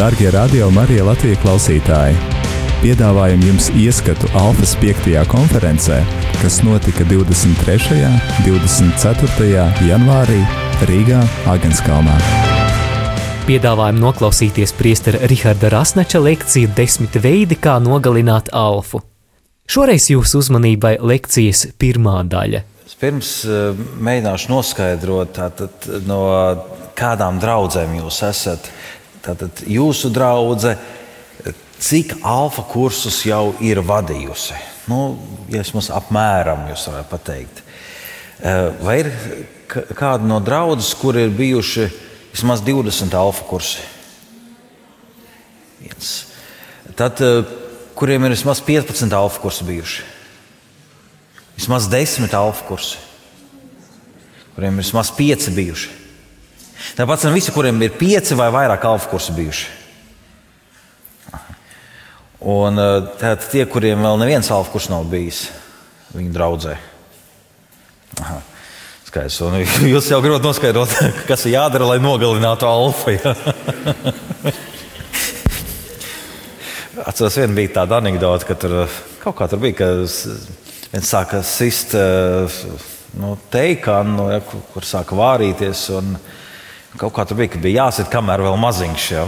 Darbie Radio Marija Latvija klausītāji! Piedāvājam jums ieskatu Alfas 5. konferencē, kas notika 23. un 24. janvārī Rīgā, Agenskalnā. Piedāvājam noklausīties priestera Riharda Rasnača lekciju 10 veidi, kā nogalināt alfu. Šoreiz jūsu uzmanībai lekcijas pirmā daļa. Pirms mēģināšu noskaidrot, tātad, no kādām draudzēm jūs esat. Tātad jūsu draudze, cik alfa kursus jau ir vadījusi? Ja vismaz apmēram jūs varētu pateikt. Vai ir kāda no draudzes, kur ir bijuši vismaz 20 alfa kursi? Tad, kuriem ir vismaz 15 alfa kursi bijuši? Vismaz 10 alfa kursi, kuriem ir vismaz 5 bijuši. Tāpat visi, kuriem ir 5 vai vairāk alfa kursi bijuši. Un tātad tie, kuriem vēl neviens alfa kurs nav bijis, viņu draudzē. Skaidrs. Un jūs jau gribat noskaidrot, kas ir jādara, lai nogalinātu alfu. Ja? Atceros, viena bija tāda anekdote, ka tur kaut kā tur bija, ka viens sāka sist teikanu, ja, kur sāka vārīties. Un kaut kā tur bija, ka bija jāsit, kamēr vēl maziņš. Ja.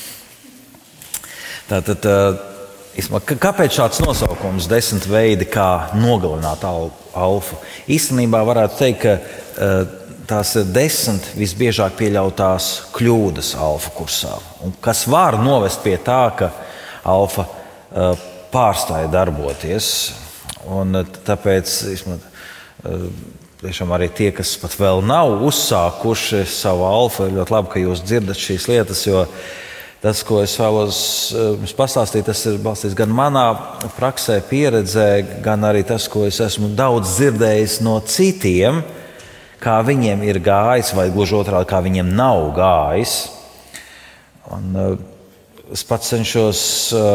Tātad, kāpēc šāds nosaukums 10 veidi, kā nogalināt alfu? Īstenībā varētu teikt, ka tās ir 10 visbiežāk pieļautās kļūdas alfa kursā. Un kas var novest pie tā, ka alfa pārstāja darboties. Un tāpēc tiešām arī tie, kas pat vēl nav uzsākuši savu alfu, ir ļoti labi, ka jūs dzirdat šīs lietas, jo tas, ko es vēlos jums pastāstīt, tas ir balstīts gan manā praksē, pieredzē, gan arī tas, ko es esmu daudz dzirdējis no citiem, kā viņiem ir gājis, vai gluži otrādi, kā viņiem nav gājis. Un es pats cenšos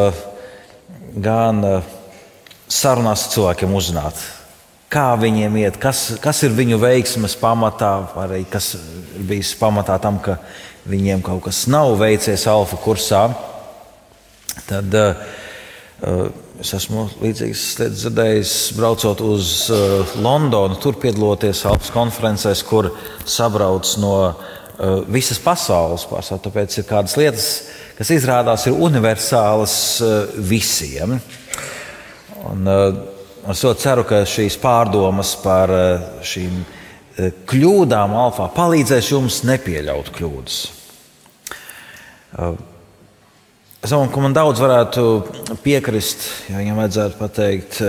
gan sarunās ar cilvēkiem uzzināt, kā viņiem iet, kas ir viņu veiksmes pamatā, arī kas ir bijis pamatā tam, ka viņiem kaut kas nav veicies alfa kursā. Tad es esmu līdzīgas lietas dzirdējis, braucot uz Londonu, tur piedaloties alfas konferencēs, kur sabrauc no visas pasaules pārsvarā. Tāpēc ir kādas lietas, kas izrādās ir universālas visiem. Un es ļoti ceru, ka šīs pārdomas par šīm kļūdām alfā palīdzēs jums nepieļaut kļūdas. Es domāju, ka man daudz varētu piekrist, ja viņam vajadzētu pateikt,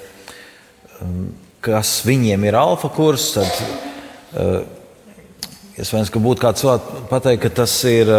kas viņiem ir alfa kurs, tad iespējams, ka būtu kāds vēl pateikt, ka tas ir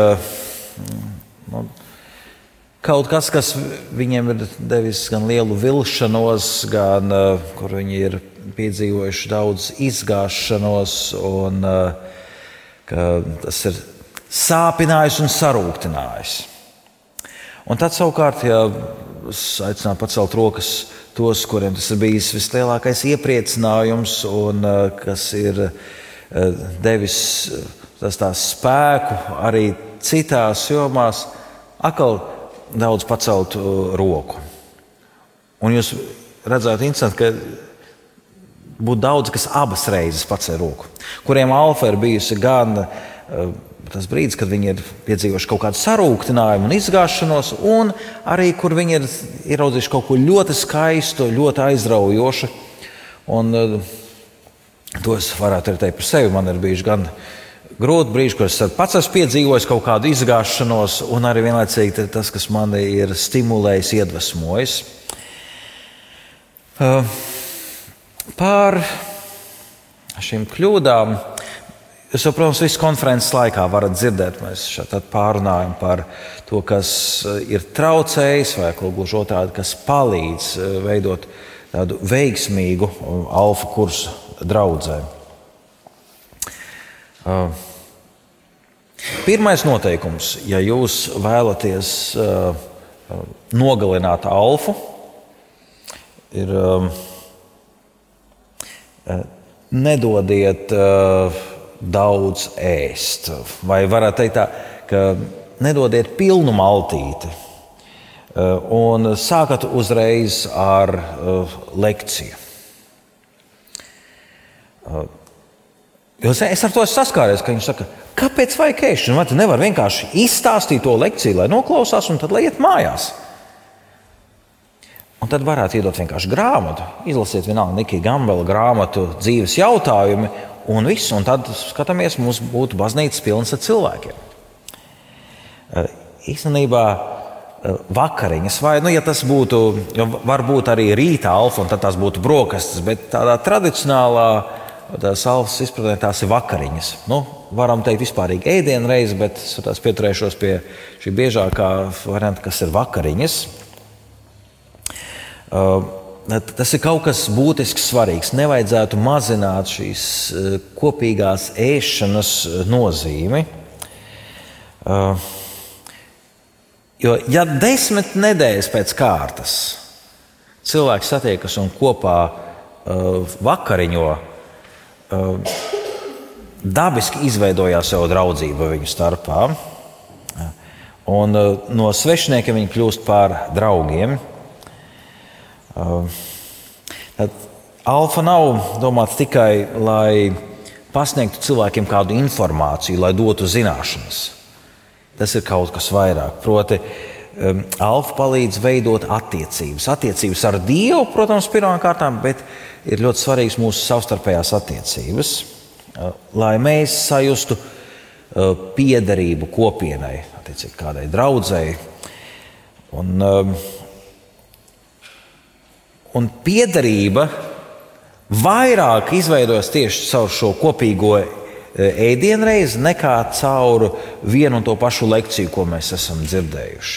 kaut kas, kas viņiem ir devis gan lielu vilšanos, gan kur viņi ir piedzīvojuši daudz izgāšanos, un ka tas ir sāpinājis un sarūktinājis. Un tad savukārt, ja es aicinātu pacelt rokas tos, kuriem tas ir bijis vislielākais iepriecinājums un kas ir devis tās spēku arī citās jomās, atkal daudz pacelt roku. Un jūs redzētu interesanti, ka būtu daudz, kas abas reizes pacēla roku, kuriem alfa ir bijusi gan tas brīdis, kad viņi ir piedzīvojuši kaut kādu sarūktinājumu un izgāšanos, un arī, kur viņi ir ieraudzījuši kaut ko ļoti skaistu, ļoti aizraujošu. Un to es varētu arī teikt par sevi. Man ir bijuši gan grūti brīži, kur es pats esmu piedzīvojis kaut kādu izgāšanos, un arī vienlaicīgi tas, kas mani ir stimulējis, iedvesmojis. Par šīm kļūdām jūs jau, protams, visu konferences laikā varat dzirdēt. Mēs šeit pārunājam par to, kas ir traucējis, vai gluži otrādi, kas palīdz veidot tādu veiksmīgu alfa kursu draudzē. Pirmais noteikums, ja jūs vēlaties nogalināt alfu, ir nedodiet daudz ēst. Vai varētu teikt tā, ka nedodiet pilnu maltīti un sākat uzreiz ar lekciju. Es ar to esmu saskāries, ka viņš saka, kāpēc vajag ēšanu? Vai tu nevar vienkārši izstāstīt to lekciju, lai noklausās un tad lai iet mājās? Un tad varētu iedot vienkārši grāmatu, izlasiet vienalga Nikija Gambela grāmatu dzīves jautājumi un viss, un tad skatāmies, mums būtu baznīcas pilns ar cilvēkiem. Īstenībā vakariņas, vai, ja tas būtu, varbūt arī rīta alfa, un tad tās būtu brokastis, bet tādā tradicionālā tās alfas izpratnē tās ir vakariņas. Varam teikt vispārīgi ēdienreiz, bet es pieturēšos pie šī biežākā varianta, kas ir vakariņas. Tas ir kaut kas būtisks svarīgs. Nevajadzētu mazināt šīs kopīgās ēšanas nozīmi. Jo, ja 10 nedēļas pēc kārtas cilvēki satiekas un kopā vakariņo, dabiski izveidojās jau draudzība viņu starpā. Un no svešiniekiem viņi kļūst par draugiem. Alfa nav domāts tikai, lai pasniegtu cilvēkiem kādu informāciju, lai dotu zināšanas. Tas ir kaut kas vairāk. Proti, alfa palīdz veidot attiecības. Attiecības ar Dievu, protams, pirmām kārtām, bet ir ļoti svarīgs mūsu savstarpējās attiecības, lai mēs sajustu piederību kopienai, attiecīgi kādai draudzei. Un piederība vairāk izveidojas tieši caur šo kopīgo ēdienreizi nekā caur vienu un to pašu lekciju, ko mēs esam dzirdējuši.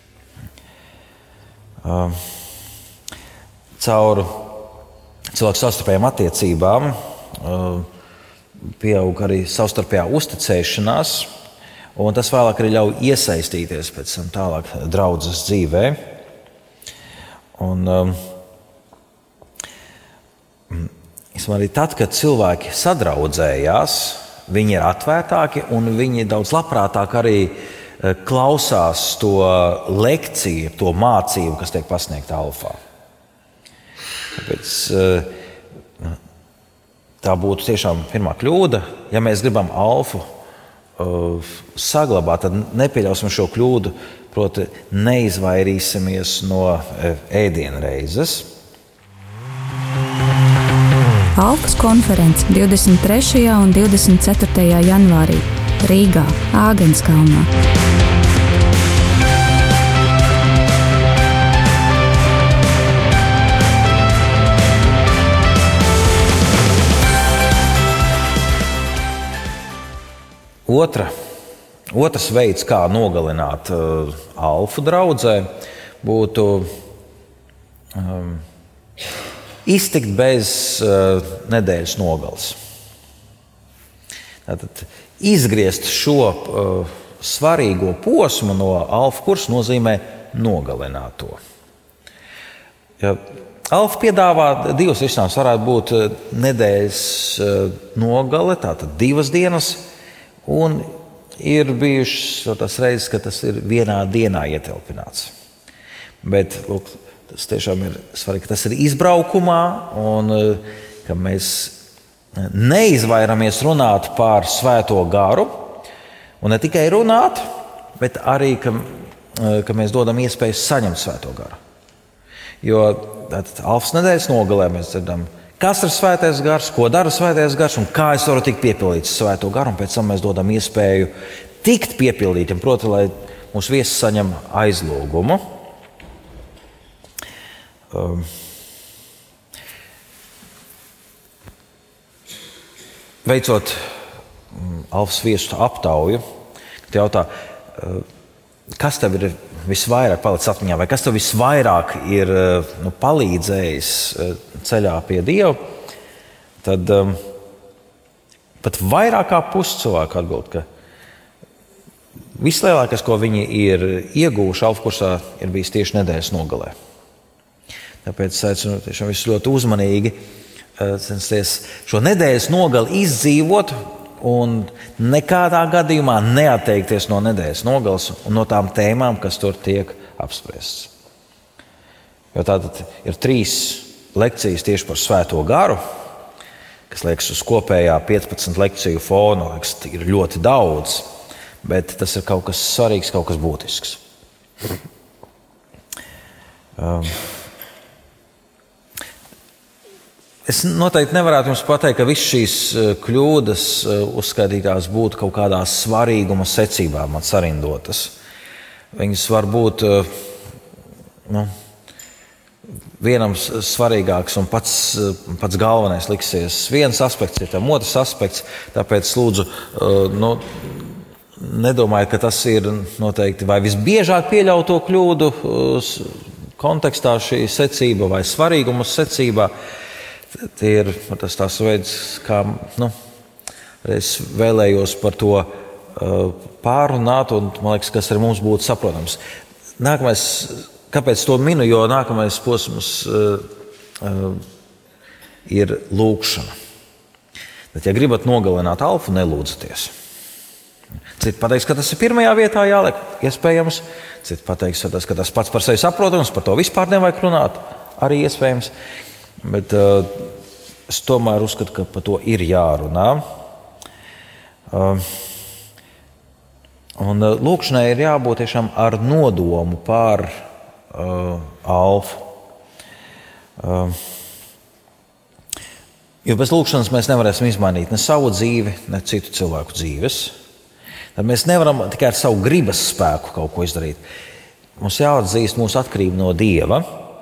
Caur cilvēku savstarpējām attiecībām pieaug arī savstarpējā uzticēšanās, un tas vēlāk arī ļauj iesaistīties pēc tam tālāk draudzes dzīvē. Arī tad, kad cilvēki sadraudzējās, viņi ir atvērtāki un viņi daudz labprātāk arī klausās to lekciju, to mācību, kas tiek pasniegta alfā. Tāpēc tā būtu tiešām pirmā kļūda. Ja mēs gribam alfu saglabāt, tad nepieļausim šo kļūdu, proti neizvairīsimies no ēdienreizes. Alfas konference 23. un 24. janvārī Rīgā, Āgenskalnā. Otrs veids, kā nogalināt alfu draudzē, būtu iztikt bez nedēļas nogales. Tātad izgriezt šo svarīgo posmu no alfa kursa nozīmē nogalināt to. Ja alfa piedāvā divas risinājumus. Varētu būt nedēļas nogale, tātad 2 dienas, un ir bijušas tās reizes, ka tas ir vienā dienā ietelpināts. Bet, lūk, tas tiešām ir svarīgi, ka tas ir izbraukumā un ka mēs neizvairamies runāt par Svēto garu. Un ne tikai runāt, bet arī, ka mēs dodam iespēju saņemt Svēto garu. Jo alfas nedēļas nogalē mēs dzirdam, kas ir Svētais gars, ko dara Svētais gars un kā es varu tikt piepildīts Svēto garu. Un pēc tam mēs dodam iespēju tikt piepildītiem, proti, lai mūsu viesis saņem aizlūgumu. Veicot alfas viesu aptauju, kad jautā, kas tev ir visvairāk palicis atmiņā, vai kas tev visvairāk ir palīdzējis ceļā pie Dieva, tad pat vairāk kā pusi cilvēku atbild, ka vislielākais, ko viņi ir ieguvuši alfa kursā, ir bijis tieši nedēļas nogalē. Tāpēc es aicinu tiešām visus ļoti uzmanīgi censties šo nedēļas nogali izdzīvot, un nekādā gadījumā neatteikties no nedēļas nogales un no tām tēmām, kas tur tiek apspriestas. Jo tātad ir 3 lekcijas tieši par Svēto garu, kas liekas uz kopējā 15 lekciju fona, ir ļoti daudz, bet tas ir kaut kas svarīgs, kaut kas būtisks. Es noteikti nevarētu jums pateikt, ka visas šīs kļūdas uzskaitītās būtu kaut kādā svarīguma secībā man sarindotas. Viņas var būt vienam svarīgāks un pats galvenais liksies viens aspekts, ir tam otrs aspekts, tāpēc lūdzu, nedomāju, ka tas ir noteikti vai visbiežāk pieļauto kļūdu kontekstā šī secība vai svarīguma secībā. Tie ir tas veids, kā es vēlējos par to pārunāt, un man liekas, kas ar mums būtu saprotams. Nākamais, kāpēc to minu, jo nākamais posms ir lūkšana. Bet, ja gribat nogalināt alfu, nelūdzaties. Citi pateiks, ka tas ir pirmajā vietā jāliek, iespējams. Citi pateiks, ka tas pats par sevi saprotams, par to vispār nevajag runāt, arī iespējams. Bet es tomēr uzskatu, ka par to ir jārunā. Un lūkšanai ir jābūt tiešām ar nodomu pār alfu. Jo bez lūkšanas mēs nevarēsim izmainīt ne savu dzīvi, ne citu cilvēku dzīves. Tad mēs nevaram tikai ar savu gribas spēku kaut ko izdarīt. Mums jāatzīst mūsu atkarību no Dieva.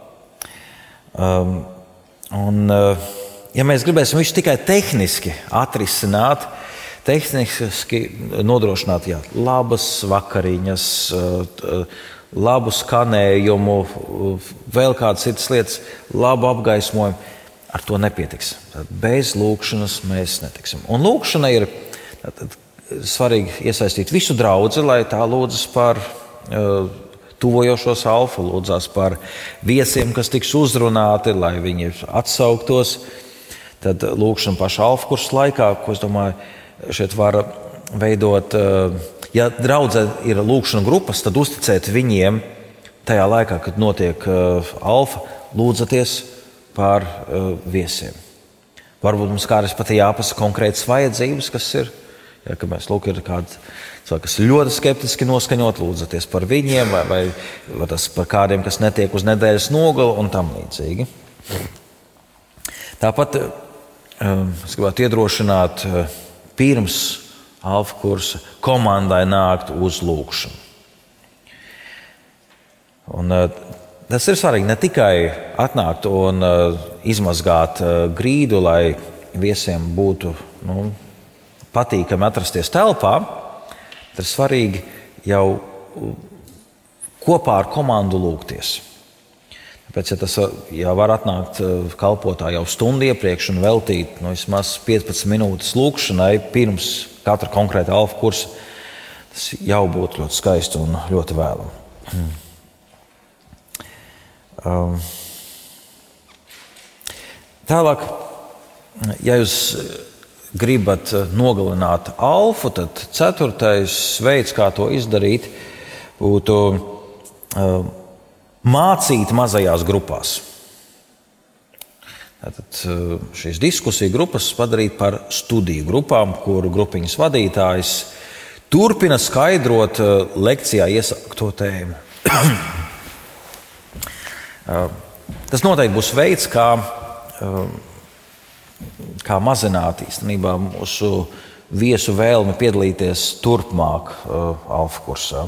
Ja mēs gribēsim visu tikai tehniski atrisināt, tehniski nodrošināt labas vakariņas, labu skanējumu, vēl kādas citas lietas, labu apgaismojumu, ar to nepietiks. Bez lūkšanas mēs netiksim. Un lūkšana ir svarīgi iesaistīt visu draudzi, lai tā lūdzas par tuvojošos alfu, lūdzās par viesiem, kas tiks uzrunāti, lai viņi atsauktos. Tad lūkšana paša alfa kursa laikā, ko es domāju, šeit var veidot, ja draudzē ir lūkšana grupas, tad uzticēt viņiem tajā laikā, kad notiek alfa, lūdzaties par viesiem. Varbūt mums kādreiz pat jāpasaka konkrētas vajadzības, kas ir. Ja, ka mēs ir kādi cilvēki, kas ļoti skeptiski noskaņot, lūdzaties par viņiem, vai tas par kādiem, kas netiek uz nedēļas nogali un tam līdzīgi. Tāpat es gribētu iedrošināt pirms alfa kursa komandai nākt uz lūkšanu. Un tas ir svarīgi ne tikai atnākt un izmazgāt grīdu, lai viesiem būtu patīkami atrasties telpā, tad ir svarīgi jau kopā ar komandu lūgties. Tāpēc, ja tas var atnākt kalpotā jau stundu iepriekš un veltīt vismaz 15 minūtes lūgšanai pirms katra konkrēta alfa kursa, tas jau būtu ļoti skaisti un ļoti vēlami. Tālāk, ja jūs gribat nogalināt alfu, tad 4. veids, kā to izdarīt, būtu mācīt mazajās grupās. Tātad šīs diskusiju grupas padarīt par studiju grupām, kuru grupiņas vadītājs turpina skaidrot lekcijā iesākto tēmu. Tas noteikti būs veids, kā mazināt īstenībā mūsu viesu vēlmi piedalīties turpmāk alfa kursā.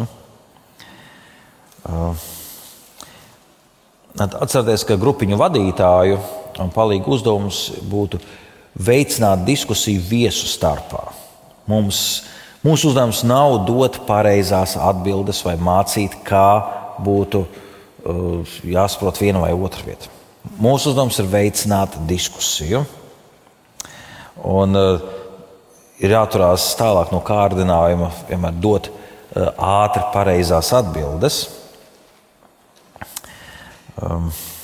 Atcerieties, ka grupiņu vadītāju un palīgu uzdevums būtu veicināt diskusiju viesu starpā. Mūsu uzdevums nav dot pareizās atbildes vai mācīt, kā būtu jāsaprot viena vai otra vieta. Mūsu uzdevums ir veicināt diskusiju. Un ir jāturās tālāk no kārdinājuma, vienmēr dot ātri pareizās atbildes.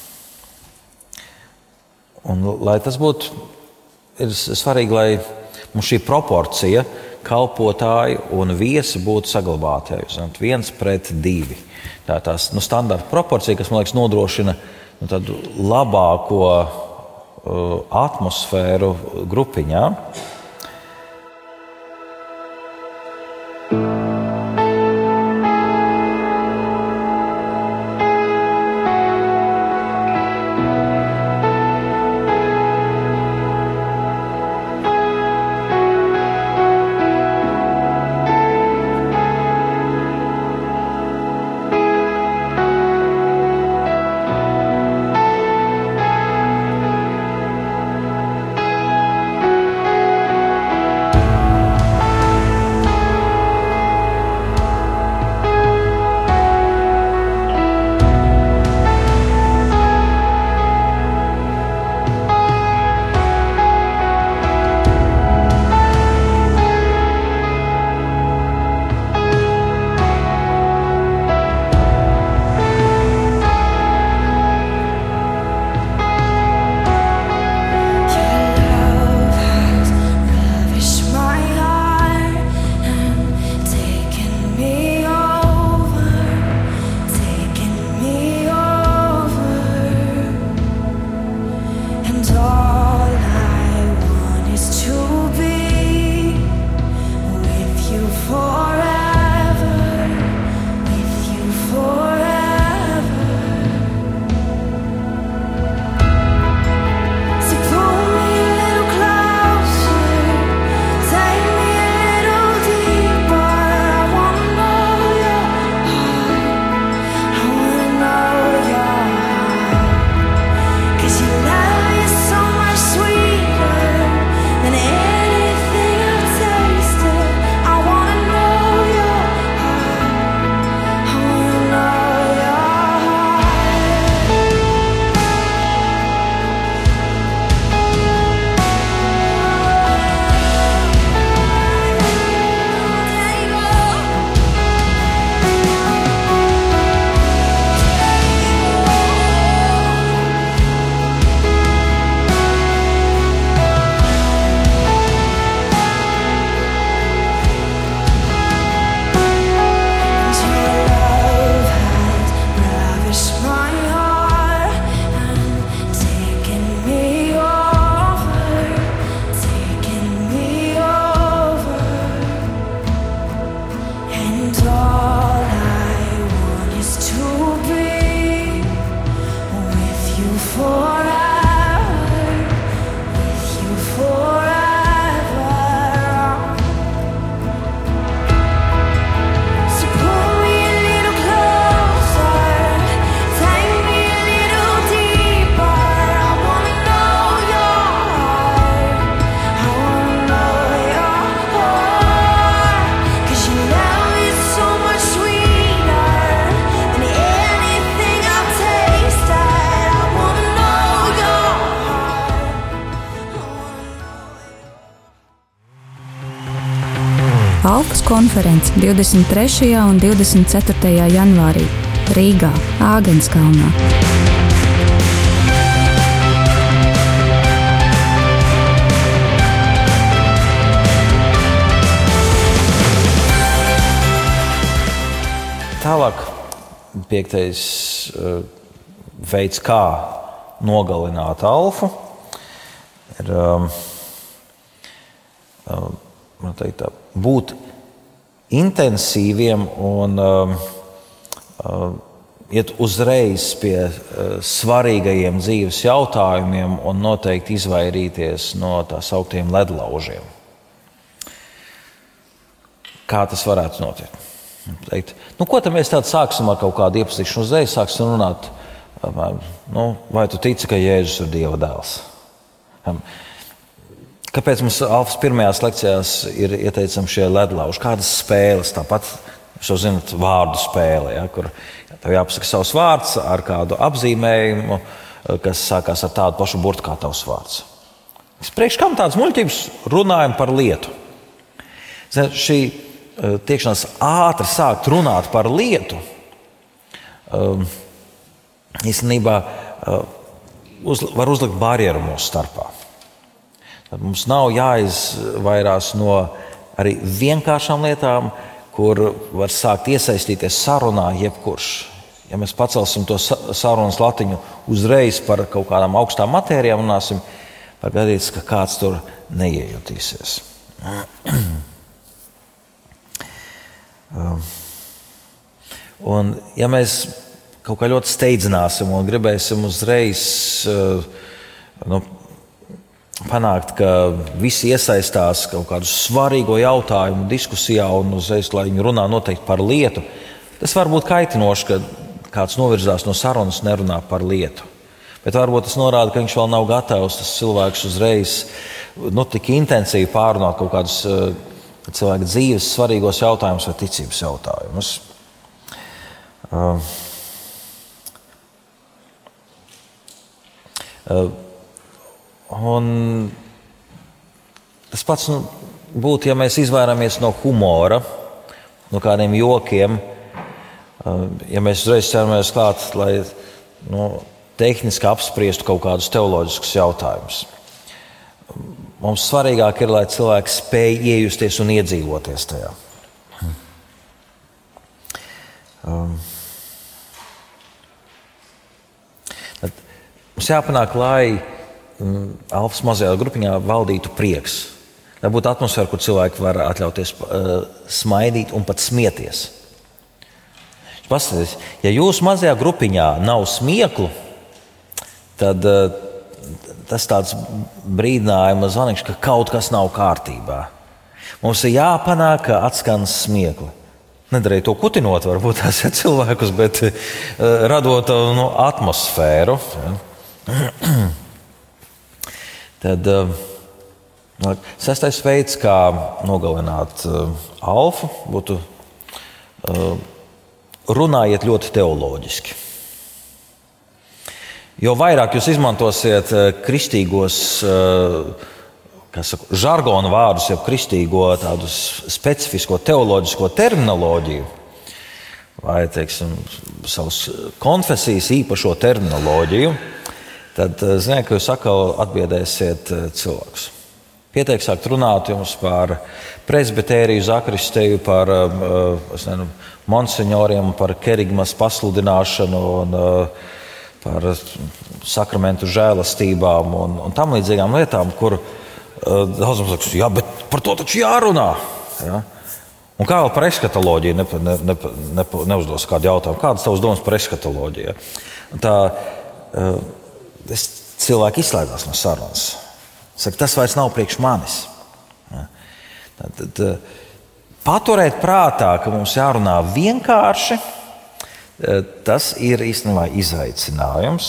Un, lai tas būtu, ir svarīgi, lai mums šī proporcija kalpotāji un viesi būtu saglabāti 1:2. Tā ir tās standarta proporcija, kas, man liekas, nodrošina tādu labāko atmosfēru grupiņā. Alfas konference 23. un 24. janvārī Rīgā, Āgenskalnā. Tālāk 5. veids, kā nogalināt alfu, ir būt intensīviem un iet uzreiz pie svarīgajiem dzīves jautājumiem un noteikti izvairīties no tā sauktiem ledlaužiem. Kā tas varētu notikt? Teikt, ko tad mēs tādu sāksim ar kaut kādu iepazīšanu uzreiz, sāksim runāt, vai tu tici, ka Jēzus ir Dieva dēls? Kāpēc mums Alfas pirmajās lekcijās ir ieteicami šie ledlauži? Kādas spēles, tāpat, jūs zināt, vārdu spēle, kur tev jāpasaka savs vārds ar kādu apzīmējumu, kas sākās ar tādu pašu burtu kā tavs vārds. Priekš kam tādas muļķības runājam par lietu? Šī tiekšanās ātri sākt runāt par lietu, īstenībā var uzlikt barjeru mūsu starpā. Tad mums nav jāizvairās no arī vienkāršām lietām, kur var sākt iesaistīties sarunā jebkurš. Ja mēs pacelsim to sarunas latiņu uzreiz par kaut kādām augstām matērijām runāsim, var gadīties, ka kāds tur neiejutīsies. Un ja mēs kaut kā ļoti steidzināsim un gribēsim uzreiz panākt, ka visi iesaistās kaut kādu svarīgo jautājumu diskusijā un uzreiz, lai viņi runā noteikti par lietu, tas var būt kaitinoši, ka kāds novirzās no sarunas nerunā par lietu. Bet varbūt tas norāda, ka viņš vēl nav gatavs, tas cilvēks uzreiz tik intensīvi pārunāt kaut kādus cilvēku dzīves svarīgos jautājumus vai ticības jautājumus. Un tas pats būtu, ja mēs izvairāmies no humora, no kādiem jokiem, ja mēs uzreiz ķeramies klāt, lai tehniski apspriestu kaut kādus teoloģiskus jautājumus. Mums svarīgāk ir, lai cilvēks spēj iejusties un iedzīvoties tajā. Mums jāpanāk, lai Alfas mazajā grupiņā valdītu prieks. Lai būtu atmosfēra, kur cilvēki var atļauties smaidīt un pat smieties. Paskatieties, ja jūsu mazajā grupiņā nav smieklu, tad tas tāds brīdinājuma zvaniņš, ka kaut kas nav kārtībā. Mums ir jāpanāk, ka atskan smiekli. Nedarīt to kutinot, varbūt tās cilvēkus, bet radot atmosfēru. Tad sestais veids, kā nogalināt Alfu, būtu runājiet ļoti teoloģiski. Jo vairāk jūs izmantosiet kristīgos žargona vārdus, jau kristīgo tādu specifisko teoloģisko terminoloģiju, vai, teiksim, savas konfesijas īpašo terminoloģiju, tad ziniet, ka jūs atkal atbiedēsiet cilvēkus. Pietiek sākt runāt jums par presbitēriju, zakristēju, par monsignoriem, par kerigmas pasludināšanu un par sakramentu žēlastībām un tam līdzīgām lietām, kur daudzam saka, jā, bet par to taču jārunā. Ja? Un kā vēl par eskatoloģiju neuzdos kādu jautājumu? Kādas tavas domas par eskatoloģiju? Tā cilvēki izslēdzās no sarunas. Saka, tas vairs nav priekš manis. Ja? Tad paturēt prātā, ka mums jārunā vienkārši, tas ir īstenībā izaicinājums.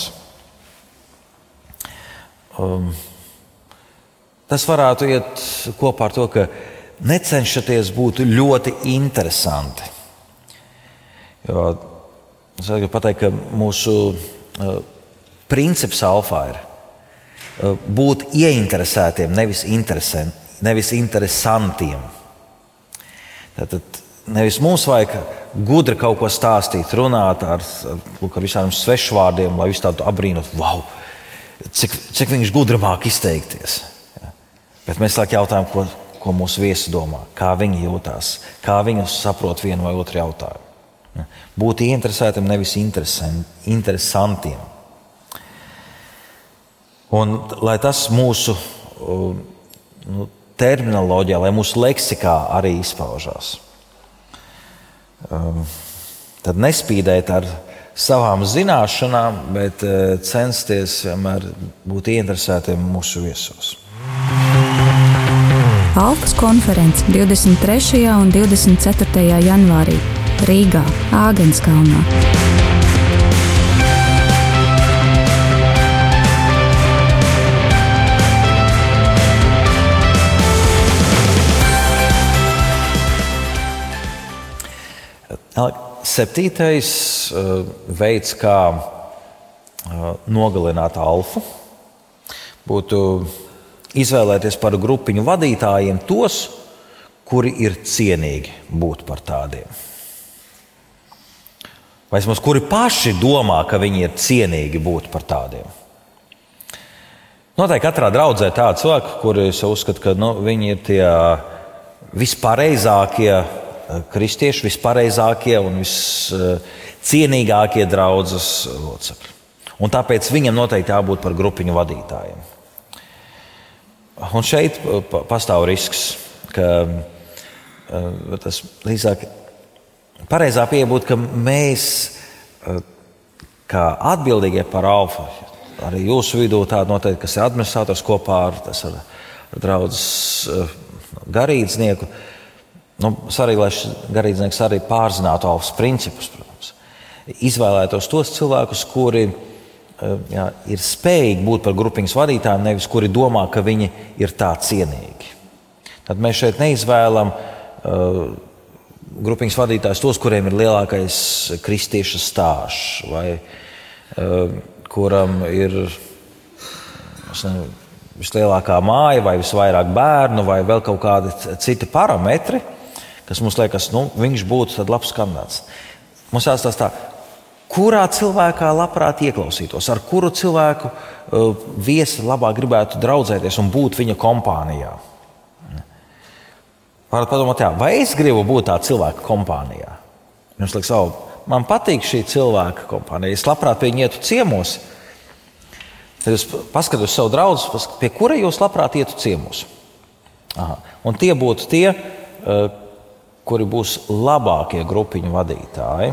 Tas varētu iet kopā ar to, ka necenšaties būt ļoti interesanti. Jo es gribu pateikt, ka mūsu princips Alfā ir būt ieinteresētiem, nevis interesantiem. Tātad nevis mums vajag gudri kaut ko stāstīt, runāt ar visādiem svešvārdiem, lai visu tādu apbrīnot, wow, cik viņš gudri māk izteikties. Ja. Bet mēs laikam jautājam, ko mūsu viesi domā, kā viņi jūtās, kā viņi saprot vienu vai otru jautājumu. Ja. Būt ieinteresētiem, nevis interesantiem. Un lai tas mūsu terminoloģijā, lai mūsu leksikā arī izpaužās. Tad nespīdēt ar savām zināšanām, bet censties vienmēr būt ieinteresētiem mūsu viesos. Alfas konference 23. un 24. janvārī Rīgā, Āgenskalnā. Septītais veids, kā nogalināt Alfu, būtu izvēlēties par grupiņu vadītājiem tos, kuri ir cienīgi būt par tādiem. Vai vismaz kuri paši domā, ka viņi ir cienīgi būt par tādiem. Noteikti katrā draudzē tādi cilvēki, kuri es uzskatu, ka viņi ir tie vispareizākie kristieši, vispareizākie un viscienīgākie draudzes locekļi. Un tāpēc viņam noteikti jābūt par grupiņu vadītājiem. Un šeit pastāv risks, ka tas drīzāk pareizā pieeja būtu, ka mēs, kā atbildīgie par alfu, arī jūsu vidū tāda noteikti, kas ir administrators kopā ar draudzes garīdznieku, svarīgi, lai šis garīdznieks arī pārzinātu alfas principus, protams. Izvēlētos tos cilvēkus, kuri ir spējīgi būt par grupiņas vadītājiem, nevis kuri domā, ka viņi ir tā cienīgi. Tad mēs šeit neizvēlam grupiņas vadītājus tos, kuriem ir lielākais kristieša stāžs, vai kuram ir vislielākā māja, vai visvairāk bērnu, vai vēl kaut kādi citi parametri, kas mums liekas, viņš būtu tad labs kandidāts. Mums jāstāsta tā, kurā cilvēkā labprāt ieklausītos, ar kuru cilvēku viesi labāk gribētu draudzēties un būt viņa kompānijā. Varat padomāt, vai es gribu būt tā cilvēka kompānijā? Jums liekas, man patīk šī cilvēka kompānija, es labprāt pie viņa ietu ciemos. Tad jūs paskatot savu draugu, pie kura jūs labprāt ietu ciemos. Un tie būtu tie, kuri būs labākie grupiņu vadītāji.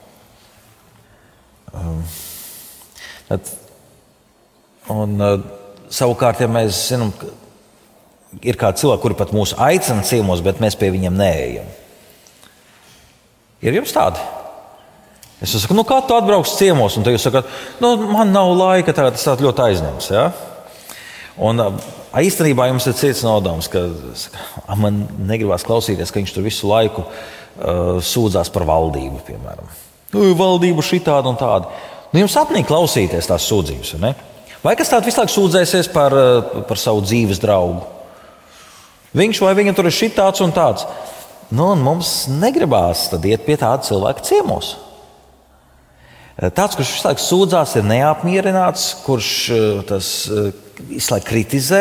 Savukārt, ja mēs zinām, ir kādi cilvēki, kuri pat mūs aicina ciemos, bet mēs pie viņiem neejam. Ir jums tādi? Es saku, kā tu atbrauks ciemos? Un tad jūs sakat, man nav laika, tagad tas ļoti aizņems. Ja? Un īstenībā jums ir cits nodoms, ka man negribās klausīties, ka viņš tur visu laiku sūdzās par valdību, piemēram. Valdība šitāda un tāda. Jums apnīk klausīties tās sūdzības, ne? Vai kas tādu visu laiku sūdzēsies par savu dzīves draugu? Viņš vai viņa tur ir šitāds un tāds. Un mums negribās tad iet pie tāda cilvēka ciemos. Tāds, kurš visu laiku sūdzās, ir neapmierināts, kurš tas visu laiku kritizē,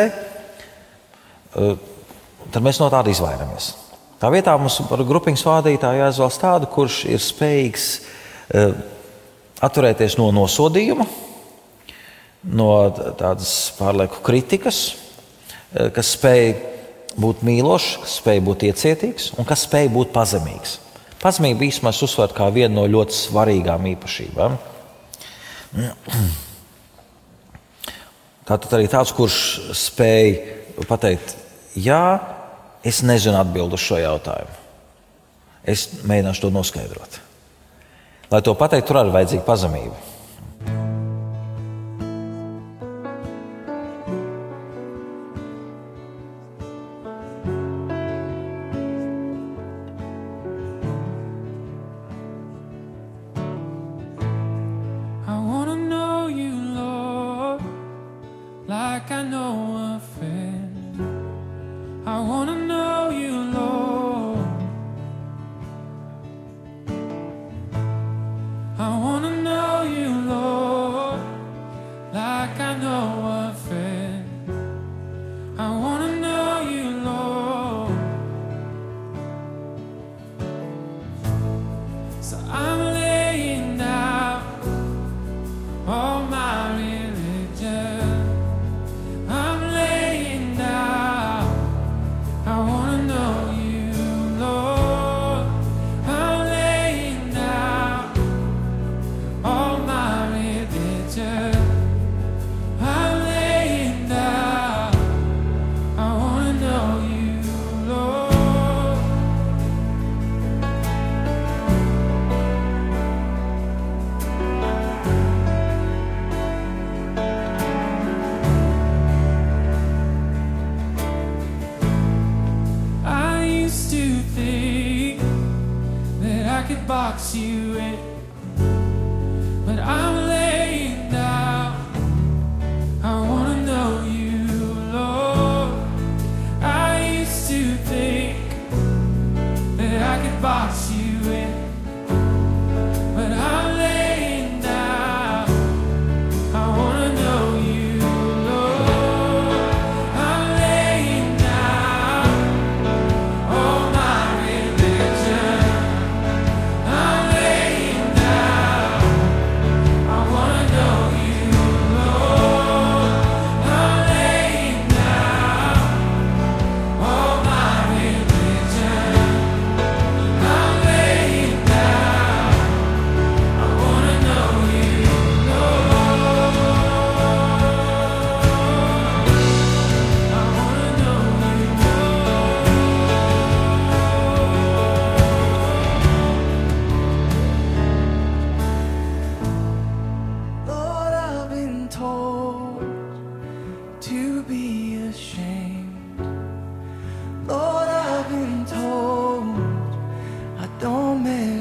tad mēs no tāda izvairamies. Tā vietā mums par grupiņas vadītāju jāizvēlas tādu, kurš ir spējīgs atturēties no nosodījuma, no tādas pārlieku kritikas, kas spēj būt mīlošs, kas spēj būt iecietīgs un kas spēj būt pazemīgs. Pazemību īstenībā es uzsveru kā vienu no ļoti svarīgām īpašībām. Tātad arī tāds, kurš spēj pateikt, jā, es nezinu atbildi uz šo jautājumu. Es mēģināšu to noskaidrot. Lai to pateikt, tur arī vajadzīga pazemība. box you in, but I'm laying down. I wanna know you, Lord. I used to think that I could box you in, but I'm laying down. I wanna know you, Lord.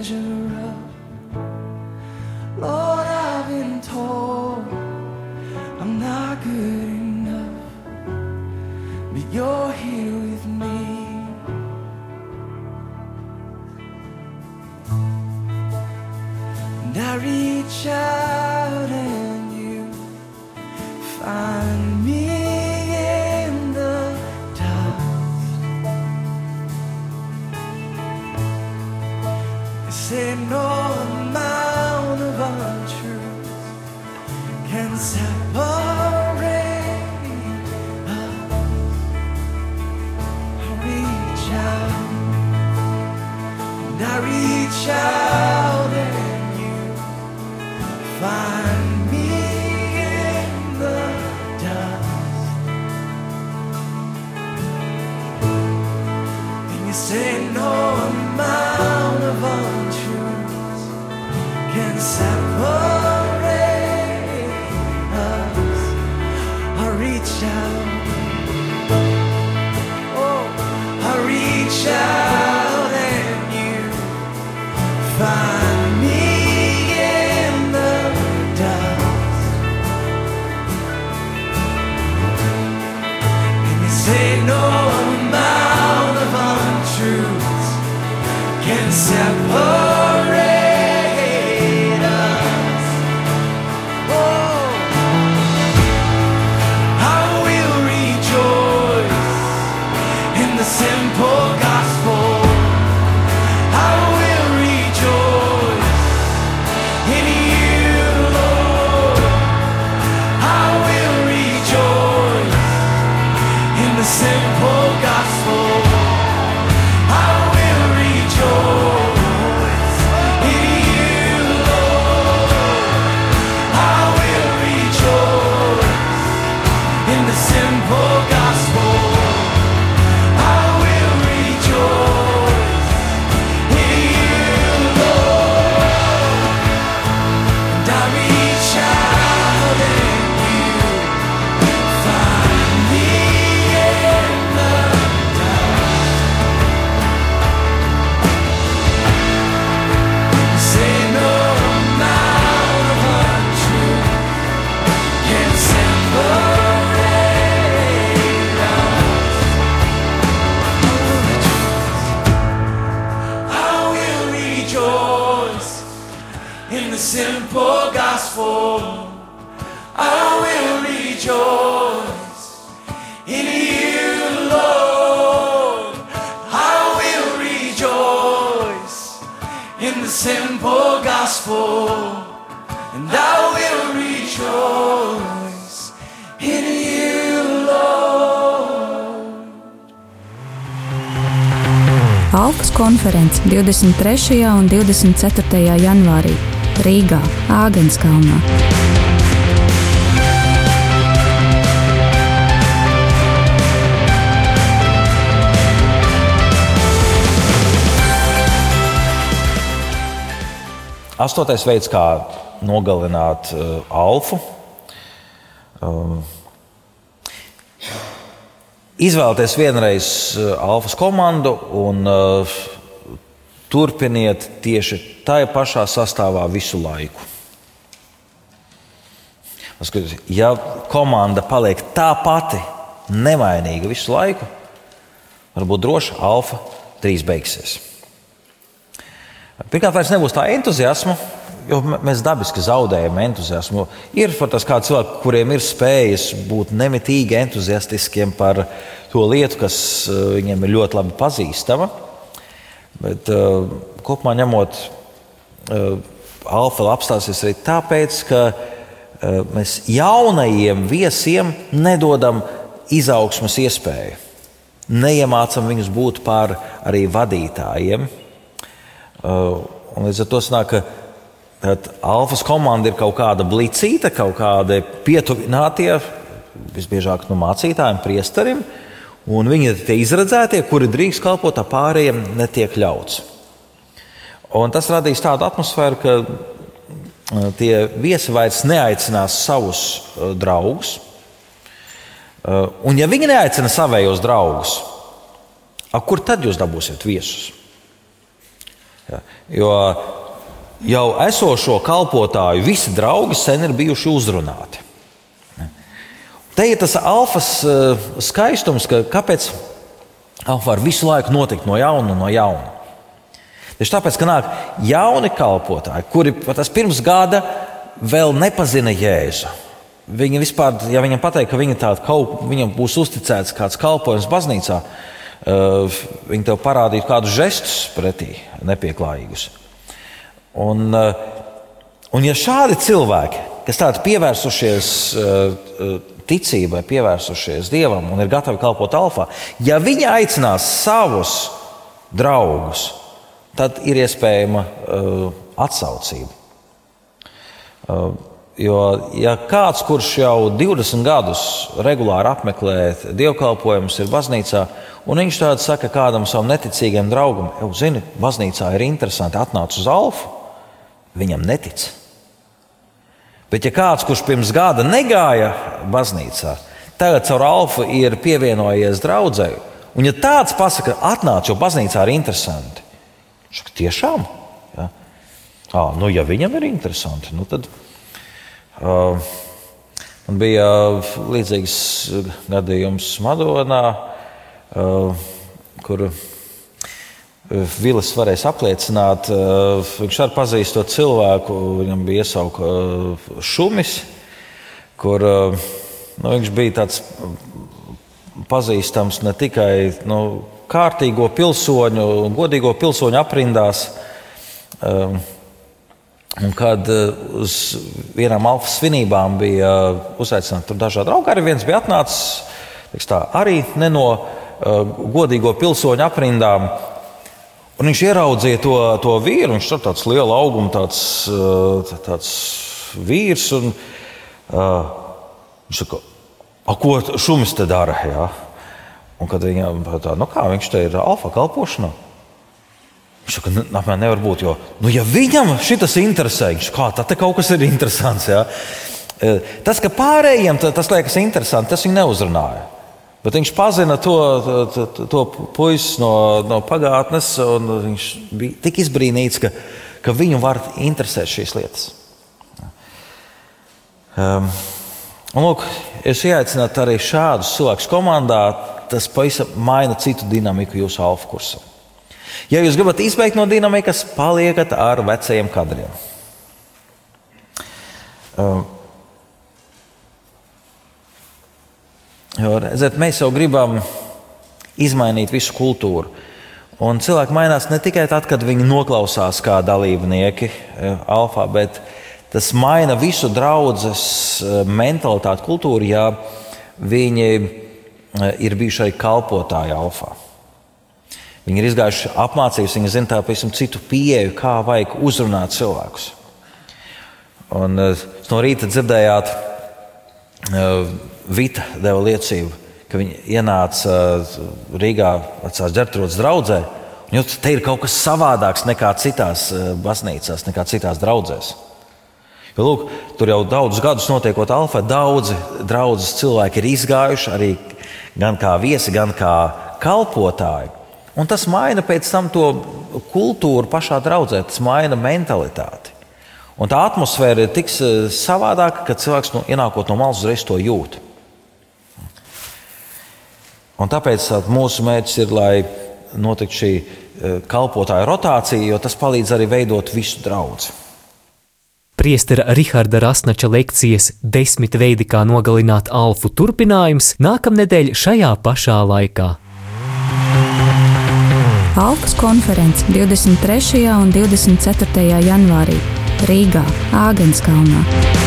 measure up. Lord, I've been told I'm not good enough, but you're here with me. And I reach out and you find me in the dark. You say no amount of untruth can separate us. I reach out and I reach out and you find me in the dust. And you say no amount of untruths can separate us. I reach out, oh, I reach out and you find me in the dust. And you say no amount of untruths can separate us. Oh, I will rejoice in the simple gospel. I will rejoice in you, Lord. I will rejoice in the simple gospel. I will rejoice in you, Lord. I will rejoice in the simple gospel. I will rejoice in you, Lord. And I reach out and you find me in the dark. Say no amount of untruth can separate us. I will rejoice in the simple gospel. I will rejoice in you, Lord. I will rejoice in the simple gospel. And I will rejoice in you, Lord. Alfas konference 23. un 24. janvārī Rīgā, Āgenskalnā. Astotais veids, kā nogalināt alfu. Izvēlieties vienreiz alfas komandu un turpiniet tieši tajā pašā sastāvā visu laiku. Ja komanda paliek tā pati, nemainīga visu laiku, varbūt droši alfa 3 beigsies. Pirmkārt, vairs nebūs tā entuziasma, jo mēs dabiski zaudējam entuziasmu. Ir kādi cilvēki, kuriem ir spējas būt nemitīgi entuziastiskiem par to lietu, kas viņiem ir ļoti labi pazīstama. Bet kopumā ņemot, alfa apstāsies arī tāpēc, ka mēs jaunajiem viesiem nedodam izaugsmes iespēju. Neiemācam viņus būt par arī vadītājiem. Un līdz ar to sanāk, ka alfas komanda ir kaut kāda blicīta, kaut kādi pietuvinātie, visbiežāk no mācītājiem, priesterim, un viņi ir tie izredzētie, kuri drīkst kalpot, tā pārējiem netiek ļauts. Un tas radīs tādu atmosfēru, ka tie viesi vairs neaicinās savus draugus. Un ja viņi neaicina savējos draugus, kur tad jūs dabūsiet viesus? Ja, jo jau esošo kalpotāju visi draugi sen ir bijuši uzrunāti. Te ir tas alfas skaistums, kāpēc alfa var visu laiku notikt no jauna. Tieši tāpēc, ka nāk jauni kalpotāji, kuri tas pirms gada vēl nepazina Jēzu. Viņi vispār, ja viņam pateikt, ka viņam būs uzticēts kāds kalpojums baznīcā, viņi tev parādītu kādus žestus pretī nepieklājīgus. Un ja šādi cilvēki, kas tādi pievērsušies ticībai, pievērsušies Dievam un ir gatavi kalpot alfā, ja viņi aicinās savus draugus, tad ir iespējama atsaucība. Jo, ja kāds, kurš jau 20 gadus regulāri apmeklē dievkalpojumus, ir baznīcā, un viņš tādu saka kādam savam neticīgam draugam, zini, baznīcā ir interesanti, atnāc uz alfu, viņam netic. Bet ja kāds, kurš pirms gada negāja baznīcā, tagad caur alfu ir pievienojies draudzei, un ja tāds pasaka, atnāc, jo baznīcā ir interesanti, šak, tiešām? Ja? Ja viņam ir interesanti, tad man bija līdzīgs gadījums Madonā, kur Vilis varēs apliecināt, viņš arī pazīst to cilvēku, viņam bija iesauka Šumis, kur viņš bija tāds pazīstams ne tikai kārtīgo pilsoņu, godīgo pilsoņu aprindās, un kad uz vienām alfas svinībām bija uzaicināti tur dažādi draugi, arī viens bija atnācis arī ne no godīgo pilsoņu aprindām, un viņš ieraudzīja to vīru, viņš ir tāds liela auguma, tāds vīrs, un viņš saka, ko Šumis te dara? Ja? Un kad viņam tā, kā viņš te ir alfa kalpošanā? Viņš saka, nevar būt, jo, ja viņam šitas interesē, kā tad te kaut kas ir interesants, ja? Tas, ka pārējiem tas liekas interesanti, tas viņu neuzrunāja. Bet viņš pazina to puisi no pagātnes, un viņš bija tik izbrīnīts, ka viņu var interesēt šīs lietas. Un lūk, es ieaicinātu arī šādus cilvēkus komandā, tas pavisam maina citu dinamiku jūsu alfa kursam. Ja jūs gribat izbeigt no dinamikas, paliekat ar vecajiem kadriem. Jo, redziet, mēs jau gribam izmainīt visu kultūru. Un cilvēki mainās ne tikai tad, kad viņi noklausās kā dalībnieki alfā, bet tas maina visu draudzes mentalitāti, kultūru, ja viņi ir bijuši arī kalpotāji alfā. Viņi ir izgājuši apmācības, viņi zina tā pavisam citu pieeju, kā vajag uzrunāt cilvēkus. Un no rīta dzirdējāt, Vita deva liecību, ka viņi ienāca Rīgā vecās Ģertrūdes draudzē, un te ir kaut kas savādāks nekā citās baznīcās, nekā citās draudzēs. Jo, lūk, tur jau daudzus gadus notiekot alfā, daudzi draudzes cilvēki ir izgājuši arī gan kā viesi, gan kā kalpotāji. Un tas maina pēc tam to kultūru pašā draudzē, tas maina mentalitāti. Un tā atmosfēra ir tik savādāka, ka cilvēks ienākot no malas uzreiz to jūt. Un tāpēc mūsu mērķis ir, lai notiktu šī kalpotāja rotācija, jo tas palīdz arī veidot visu draudzi. Priestera Riharda Rasnača lekcijas 10 veidi, kā nogalināt alfu turpinājums nākamnedēļ šajā pašā laikā. Alfas konference 23. un 24. janvārī Rīgā, Āgenskalnā.